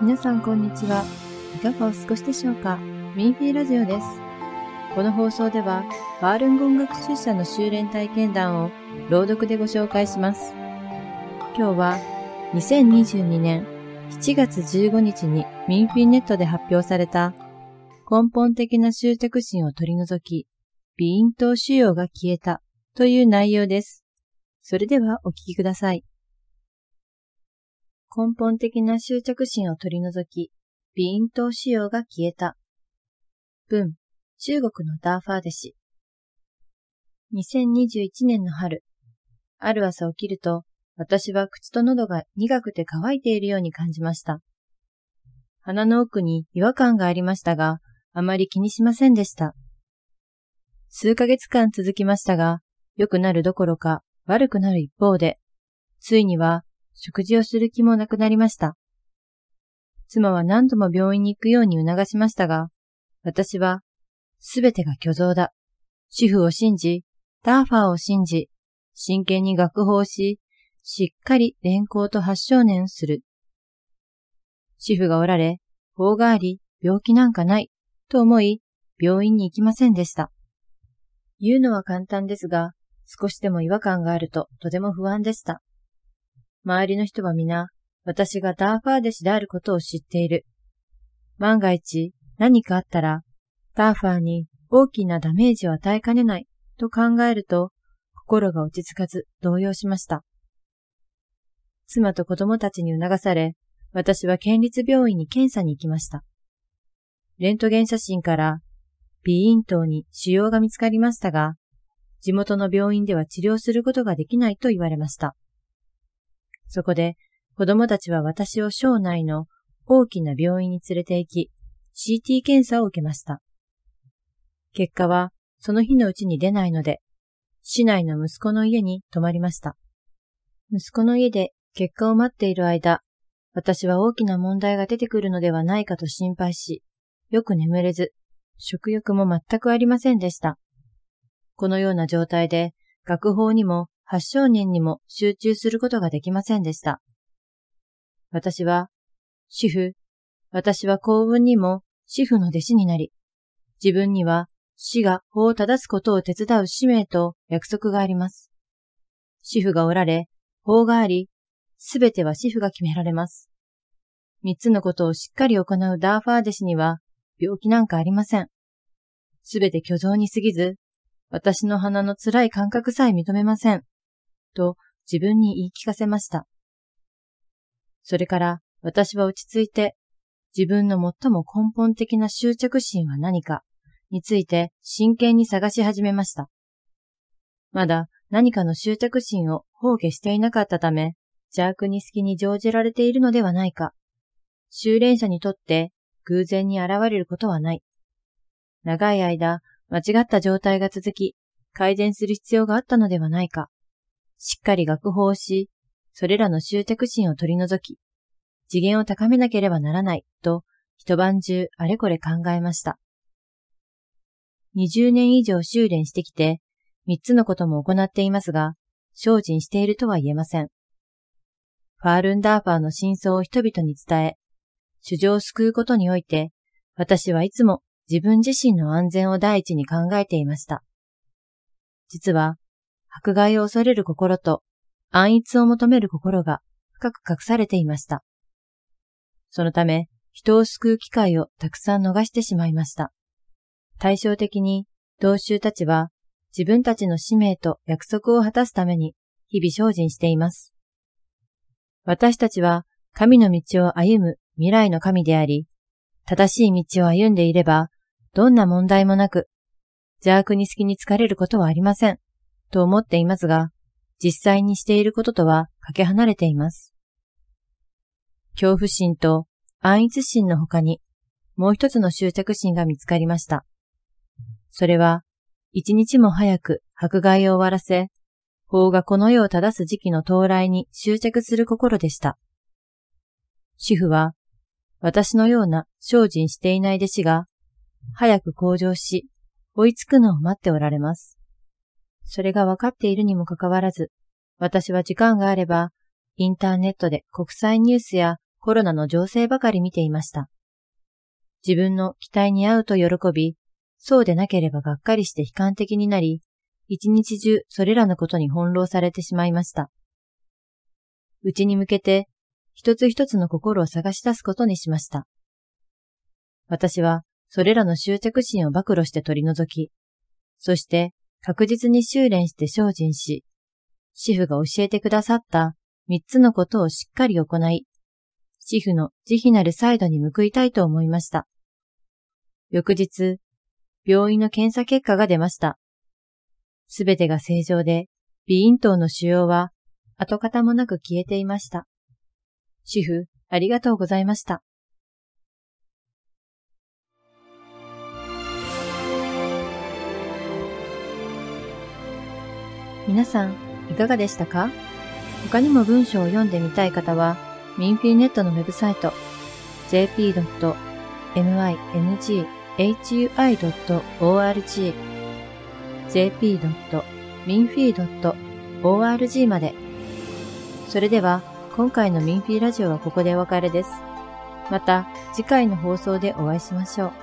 皆さんこんにちは。いかがお過ごしでしょうか。ミンフィーラジオです。この放送ではファールンゴン学習者の修練体験談を朗読でご紹介します。今日は2022年7月15日にミンフィーネットで発表された根本的な執着心を取り除き、鼻咽頭腫瘍が消えたという内容です。それではお聞きください。根本的な執着心を取り除き、鼻咽頭腫瘍が消えた。文、中国のダーファー弟子。2021年の春、ある朝起きると、私は口と喉が苦くて乾いているように感じました。鼻の奥に違和感がありましたが、あまり気にしませんでした。数ヶ月間続きましたが、良くなるどころか悪くなる一方で、ついには食事をする気もなくなりました。妻は何度も病院に行くように促しましたが、私はすべてが虚像だ。主婦を信じ、ダーファーを信じ、真剣に学法し、しっかり練行と8少年する。主婦がおられ、法があり、病気なんかない、と思い、病院に行きませんでした。言うのは簡単ですが、少しでも違和感があるととても不安でした。周りの人は皆、私がダーファー弟子であることを知っている。万が一何かあったら、ダーファーに大きなダメージを与えかねないと考えると、心が落ち着かず動揺しました。妻と子供たちに促され、私は県立病院に検査に行きました。レントゲン写真から鼻咽頭に腫瘍が見つかりましたが、地元の病院では治療することができないと言われました。そこで子供たちは私を省内の大きな病院に連れて行き、CT 検査を受けました。結果はその日のうちに出ないので、市内の息子の家に泊まりました。息子の家で結果を待っている間、私は大きな問題が出てくるのではないかと心配し、よく眠れず、食欲も全くありませんでした。このような状態で、学法にも8少年にも集中することができませんでした。私は、主婦、私は幸運にも主婦の弟子になり、自分には死が法を正すことを手伝う使命と約束があります。主婦がおられ、法があり、すべては主婦が決められます。三つのことをしっかり行うダーファー弟子には病気なんかありません。すべて虚像に過ぎず、私の鼻の辛い感覚さえ認めません。と自分に言い聞かせました。それから私は落ち着いて、自分の最も根本的な執着心は何かについて真剣に探し始めました。まだ何かの執着心を放下していなかったため、邪悪に好きに乗じられているのではないか。修練者にとって偶然に現れることはない。長い間、間違った状態が続き、改善する必要があったのではないか。しっかり学法をし、それらの執着心を取り除き、次元を高めなければならないと一晩中あれこれ考えました。20年以上修練してきて、3つのことも行っていますが、精進しているとは言えません。ファールンダーファーの真相を人々に伝え、衆生を救うことにおいて、私はいつも自分自身の安全を第一に考えていました。実は、迫害を恐れる心と安逸を求める心が深く隠されていました。そのため、人を救う機会をたくさん逃してしまいました。対照的に、同修たちは自分たちの使命と約束を果たすために日々精進しています。私たちは神の道を歩む未来の神であり、正しい道を歩んでいれば、どんな問題もなく、邪悪に好きに疲れることはありません、と思っていますが、実際にしていることとはかけ離れています。恐怖心と安逸心の他に、もう一つの執着心が見つかりました。それは、一日も早く迫害を終わらせ、法がこの世を正す時期の到来に執着する心でした。主婦は、私のような精進していない弟子が、早く向上し、追いつくのを待っておられます。それが分かっているにもかかわらず、私は時間があれば、インターネットで国際ニュースやコロナの情勢ばかり見ていました。自分の期待に合うと喜び、そうでなければがっかりして悲観的になり、一日中それらのことに翻弄されてしまいました。内に向けて一つ一つの心を探し出すことにしました。私はそれらの執着心を暴露して取り除き、そして確実に修練して精進し、師父が教えてくださった三つのことをしっかり行い、師父の慈悲なるサイドに報いたいと思いました。翌日、病院の検査結果が出ました。すべてが正常で、鼻咽頭の腫瘍は跡形もなく消えていました。師父、ありがとうございました。皆さん、いかがでしたか？他にも文章を読んでみたい方は、ミンフィーネットのウェブサイト jp.minghui.org jp.minfi.org まで。それでは、今回のミンフィーラジオはここでお別れです。また次回の放送でお会いしましょう。